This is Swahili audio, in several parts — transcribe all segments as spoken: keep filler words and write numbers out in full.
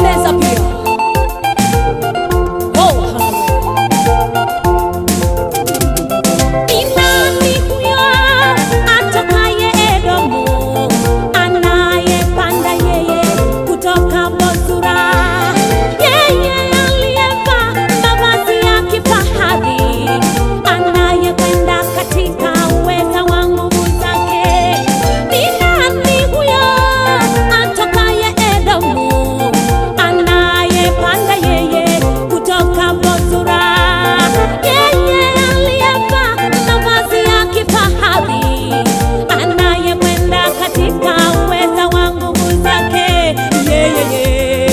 Ebeneza pia. Oh, ni nani huyo atokaye Edomu, anayepanda yeye kutoka Bozra? Yeye aliyevaa mavazi ya kifahari, anayekwenda katika uweza wa nguvu zake. Ni nani huyo atokaye Edomu, anayepanda yeye kutoka Bozra? Yeye aliyevaa mavazi ya kifahari, anayekwenda katika uweza wa nguvu zake. Yeye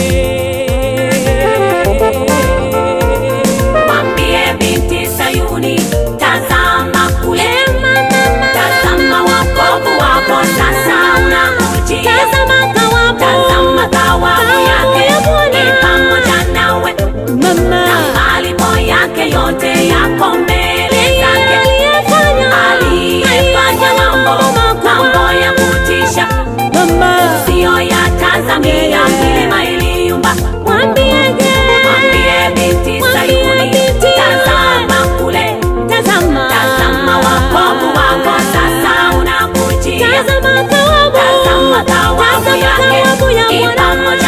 Mwambie binti Sayuni, tazama kule, tazama wokovu wako sasa unakujia. tazama thawabu, Tazama thawabu yake ni pamoja nawe, mama na malipo yake yote yako mbele zake. aliyefanya Aliyefanya mambo mambo ya kutisha, mama siyo yatazamia milima iliyumba. mwambiege, Mwambie binti Sayuni, tazama kule, tazama tazama wokovu wako sasa unakujia. tazama thawabu, Tazama thawabu tazama yake thawabu ya ni Bwana. pamoja